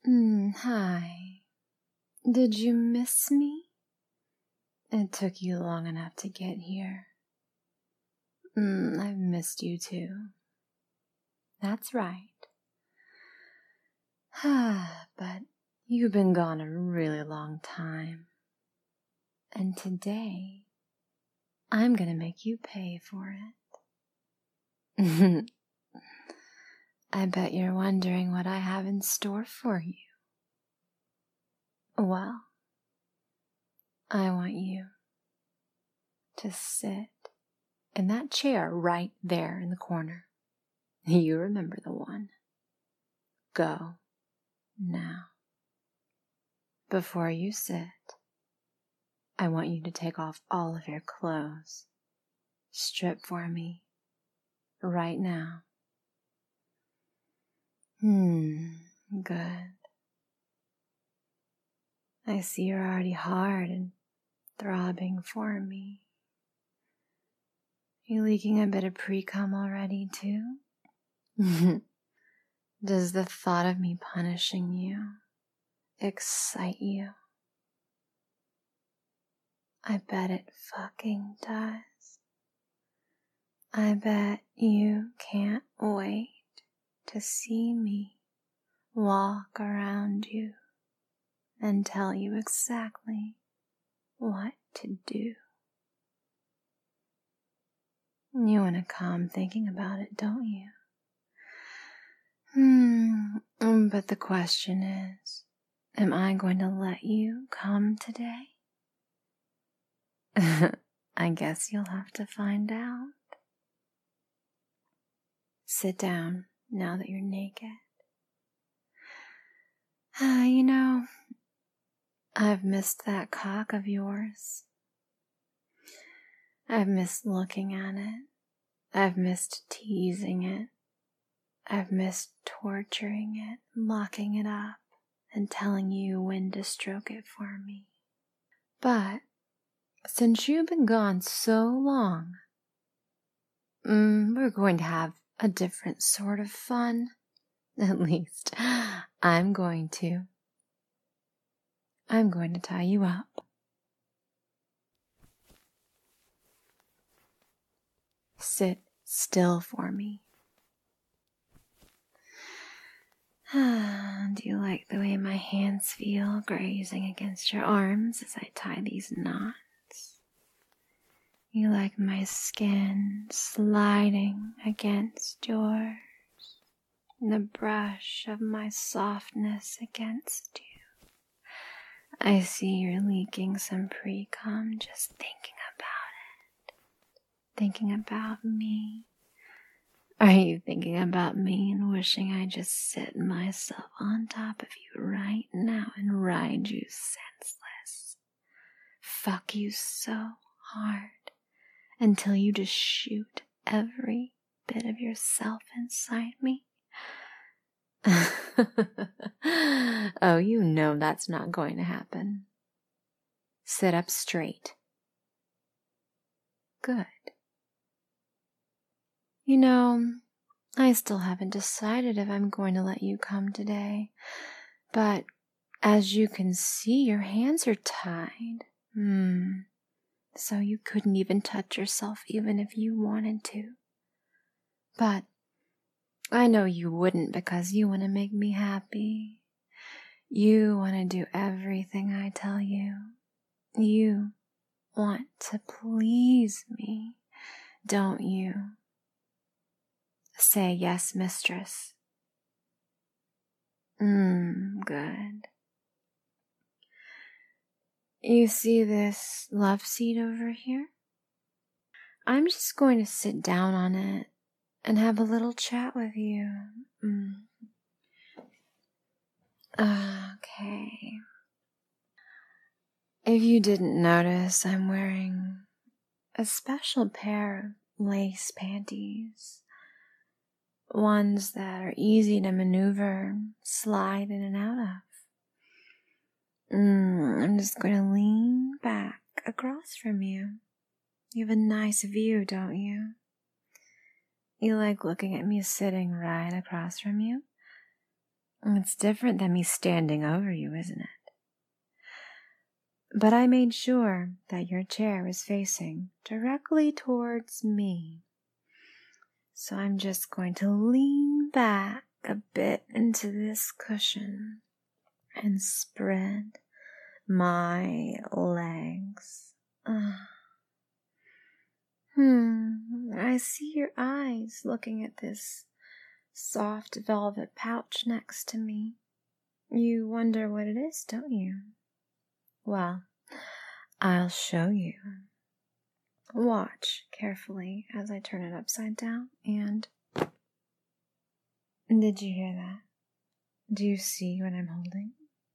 Hi. Did you miss me? It took you long enough to get here. I've missed you too. That's right. But you've been gone a really long time. And today, I'm gonna make you pay for it. I bet you're wondering what I have in store for you. Well, I want you to sit in that chair right there in the corner. You remember the one. Go now. Before you sit, I want you to take off all of your clothes. Strip for me right now. Good. I see you're already hard and throbbing for me. You leaking a bit of pre-cum already too? Does the thought of me punishing you excite you? I bet it fucking does. I bet you can't wait to see me walk around you and tell you exactly what to do. You want to come thinking about it, don't you? But the question is, am I going to let you come today? I guess you'll have to find out. Sit down now that you're naked. I've missed that cock of yours. I've missed looking at it. I've missed teasing it. I've missed torturing it, locking it up, and telling you when to stroke it for me. But since you've been gone so long, we're going to have a different sort of fun. At least, I'm going to. I'm going to tie you up. Sit still for me. Do you like the way my hands feel grazing against your arms as I tie these knots? You like my skin sliding against yours, the brush of my softness against you. I see you're leaking some pre-cum just thinking about it, thinking about me. Are you thinking about me and wishing I just sit myself on top of you right now and ride you senseless? Fuck you so hard until you just shoot every bit of yourself inside me? Oh, you know that's not going to happen. Sit up straight. Good. I still haven't decided if I'm going to let you come today, but as you can see, your hands are tied. So you couldn't even touch yourself even if you wanted to. But I know you wouldn't because you want to make me happy. You want to do everything I tell you. You want to please me, don't you? Say yes, mistress. Good. You see this love seat over here? I'm just going to sit down on it and have a little chat with you. Okay. If you didn't notice, I'm wearing a special pair of lace panties. Ones that are easy to maneuver, slide in and out of. I'm just going to lean back across from you. You have a nice view, don't you? You like looking at me sitting right across from you? It's different than me standing over you, isn't it? But I made sure that your chair is facing directly towards me. So I'm just going to lean back a bit into this cushion and spread my legs. I see your eyes looking at this soft velvet pouch next to me. You wonder what it is, don't you? Well, I'll show you. Watch carefully as I turn it upside down and... Did you hear that? Do you see what I'm holding?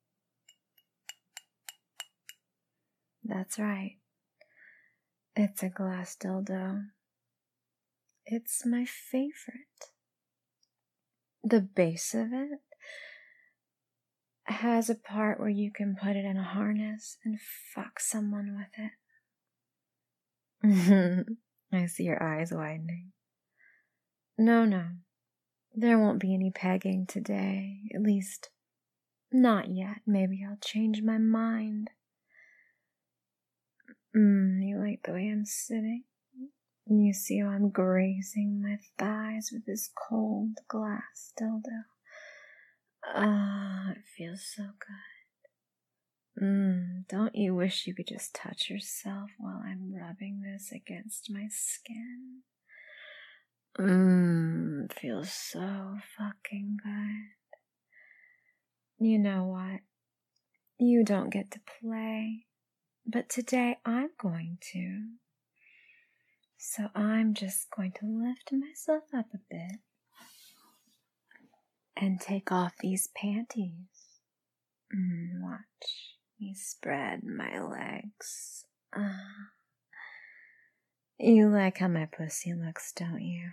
That's right. It's a glass dildo. It's my favorite. The base of it has a part where you can put it in a harness and fuck someone with it. I see your eyes widening. No. There won't be any pegging today. At least, not yet. Maybe I'll change my mind. You like the way I'm sitting? You see how I'm grazing my thighs with this cold glass dildo? It feels so good. Don't you wish you could just touch yourself while I'm rubbing this against my skin? It feels so fucking good. You know what? You don't get to play, but today I'm going to. So I'm just going to lift myself up a bit and take off these panties. Watch me spread my legs. You like how my pussy looks, don't you?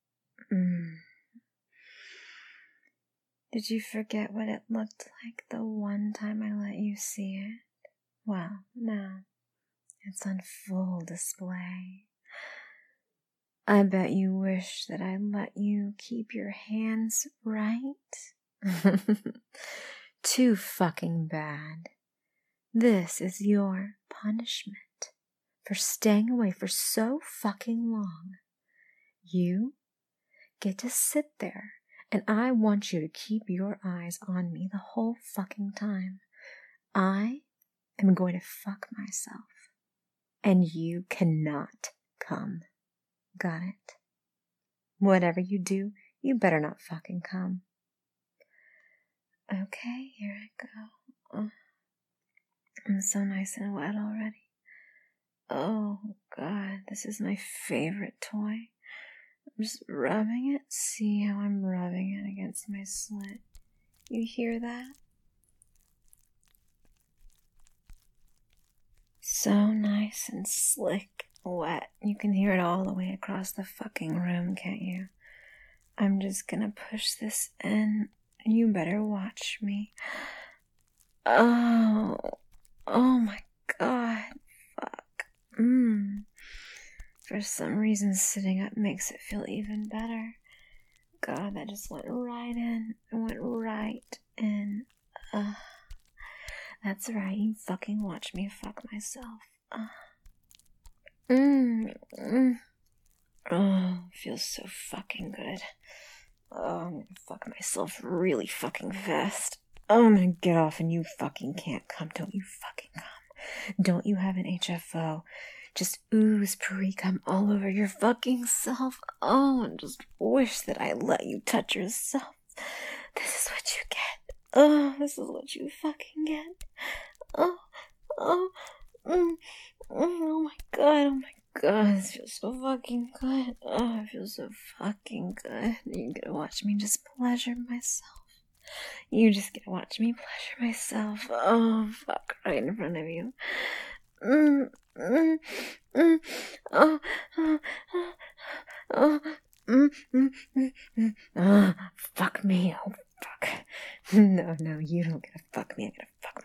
Did you forget what it looked like the one time I let you see it? Well, now it's on full display. I bet you wish that I let you keep your hands right. Too fucking bad. This is your punishment for staying away for so fucking long. You get to sit there, and I want you to keep your eyes on me the whole fucking time. I am going to fuck myself, and you cannot come. Got it? Whatever you do, you better not fucking come. Okay, here I go. I'm so nice and wet already. Oh, God, this is my favorite toy. I'm just rubbing it. See how I'm rubbing it against my slit? You hear that? So nice and slick, wet. You can hear it all the way across the fucking room, can't you? I'm just gonna push this in. You better watch me. Oh my God, fuck. For some reason, sitting up makes it feel even better. God, that just went right in. It went right in. That's right, you fucking watch me fuck myself. Oh, it feels so fucking good. Oh, I'm gonna fuck myself really fucking fast. Oh, I'm gonna get off and you fucking can't come. Don't you fucking come. Don't you have an HFO? Just ooze pre-cum all over your fucking self. Oh, and just wish that I let you touch yourself. This is what you get. Oh, this is what you fucking get. Oh my God, this feels so fucking good. Oh, it feels so fucking good. You get to watch me just pleasure myself. You just get to watch me pleasure myself. Oh, fuck, right in front of you. Fuck me. Oh, fuck. No, you don't get to fuck me. I gotta fuck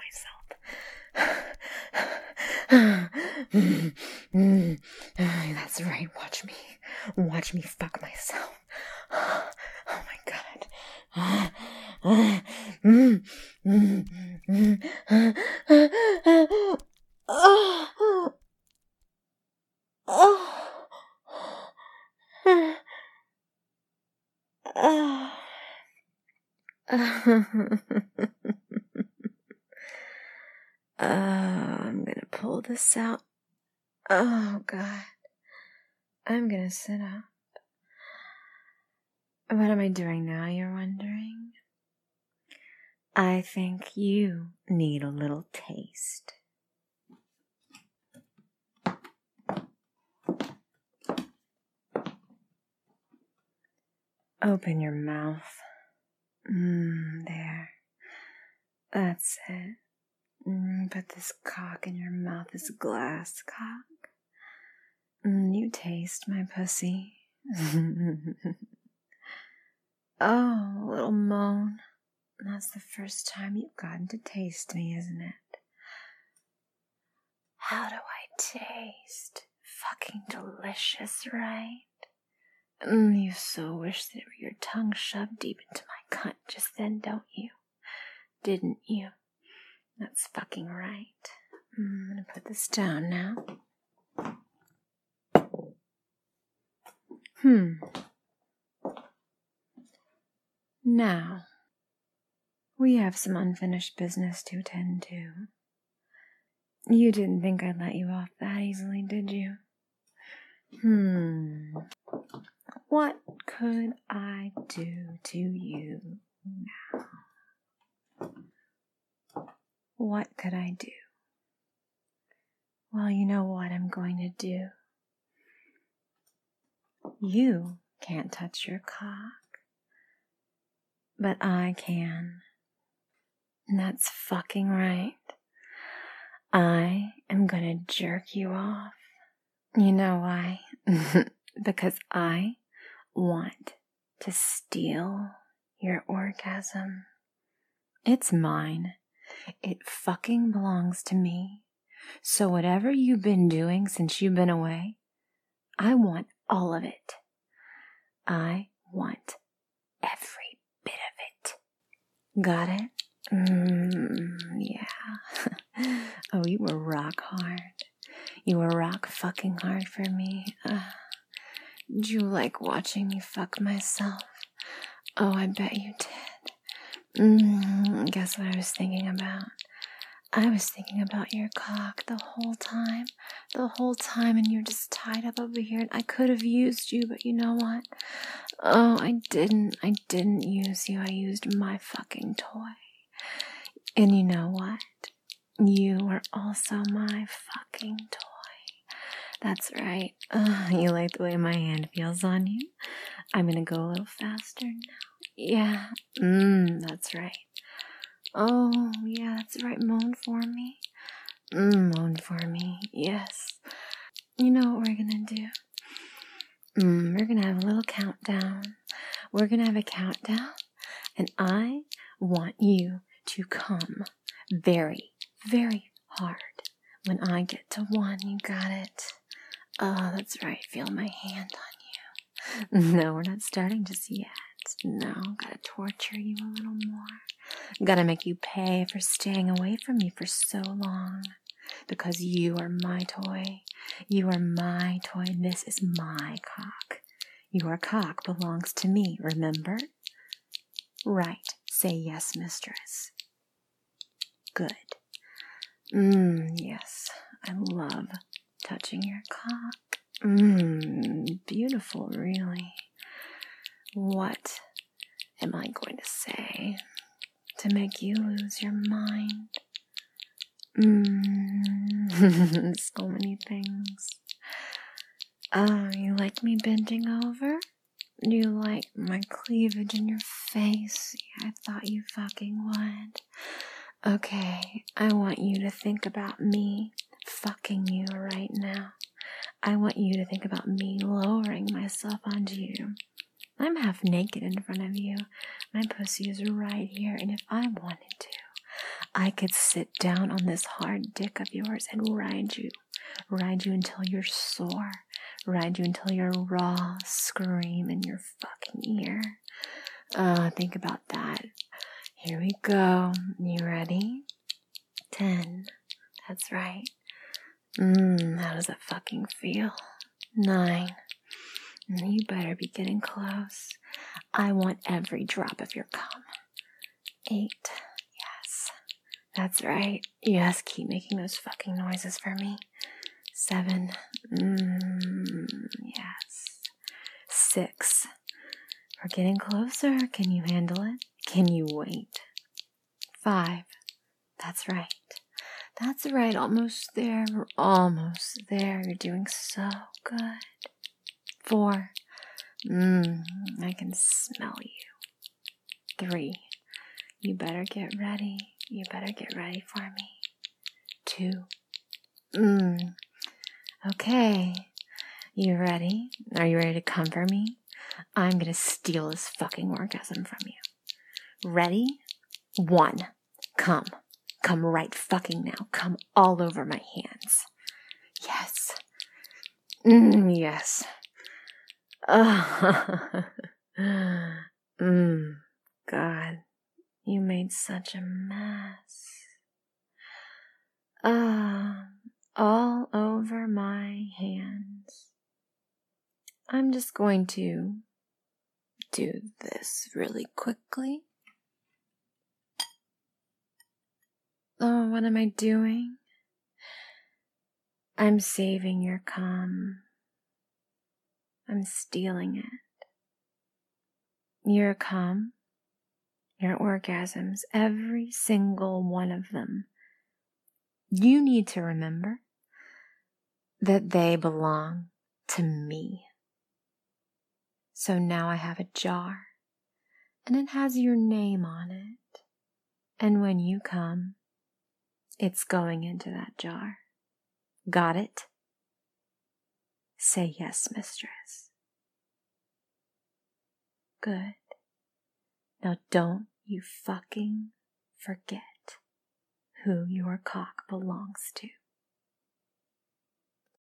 myself. That's right. Watch me fuck myself. Oh my God. I'm gonna pull this out. Oh, God. I'm gonna sit up. What am I doing now, you're wondering? I think you need a little taste. Open your mouth. There. That's it. Put this cock in your mouth, this glass cock. You taste my pussy. Oh, a little moan. That's the first time you've gotten to taste me, isn't it? How do I taste? Fucking delicious, right? You so wish that your tongue shoved deep into my cunt just then, don't you? Didn't you? That's fucking right. I'm gonna put this down now. Now, we have some unfinished business to attend to. You didn't think I'd let you off that easily, did you? What could I do to you now? What could I do? Well, you know what I'm going to do. You can't touch your cock, but I can. And that's fucking right. I am gonna jerk you off. You know why? Because I want to steal your orgasm. It's mine. It fucking belongs to me. So whatever you've been doing since you've been away, I want all of it. I want every bit of it. Got it? Yeah. Oh, you were rock hard. You were rock fucking hard for me. Did you like watching me fuck myself? Oh, I bet you did. Guess what I was thinking about? I was thinking about your cock the whole time. The whole time, and you're just tied up over here. And I could have used you, but you know what? Oh, I didn't. I didn't use you. I used my fucking toy. And you know what? You were also my fucking toy. That's right. You like the way my hand feels on you? I'm gonna go a little faster now. Yeah. That's right. Oh, yeah, that's right. Moan for me. Moan for me. Yes. You know what we're gonna do? We're gonna have a little countdown. We're gonna have a countdown, and I want you to come very, very hard when I get to 1. You got it? Oh, that's right. Feel my hand on you. No, we're not starting just yet. No, gotta torture you a little more. Gotta make you pay for staying away from me for so long. Because you are my toy. You are my toy. This is my cock. Your cock belongs to me, remember? Right. Say yes, mistress. Good. Yes. I love touching your cock. Beautiful, really. What am I going to say to make you lose your mind? So many things. Oh, you like me bending over? Do you like my cleavage in your face? Yeah, I thought you fucking would. Okay, I want you to think about me fucking you right now. I want you to think about me lowering myself onto you. I'm half naked in front of you. My pussy is right here, and if I wanted to, I could sit down on this hard dick of yours and ride you until you're sore, ride you until you're raw, scream in your fucking ear. Think about that. Here we go. You ready? 10. That's right. How does that fucking feel? 9. You better be getting close. I want every drop of your cum. 8. Yes. That's right. Yes, keep making those fucking noises for me. 7. Yes. 6. We're getting closer. Can you handle it? Can you wait? 5. That's right. That's right. Almost there. We're almost there. You're doing so good. 4. I can smell you. 3. You better get ready. You better get ready for me. 2. Okay. You ready? Are you ready to come for me? I'm gonna steal this fucking orgasm from you. Ready? 1. Come. Come right fucking now. Come all over my hands. Yes. Yes. God, you made such a mess. All over my hands. I'm just going to do this really quickly. Oh, what am I doing? I'm saving your cum. I'm stealing it. Your cum, your orgasms, every single one of them. You need to remember that they belong to me. So now I have a jar, and it has your name on it. And when you come, it's going into that jar. Got it? Say yes, mistress. Good. Now don't you fucking forget who your cock belongs to.